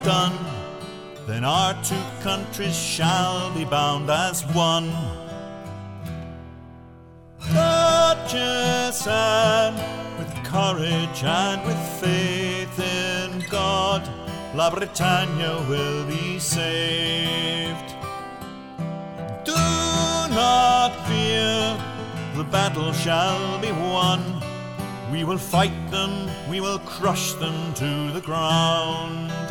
done, then our two countries shall be bound as one. Duchess Anne, with courage and with faith in God, La Britannia will be saved. Do not fear, the battle shall be won. We will fight them, we will crush them to the ground.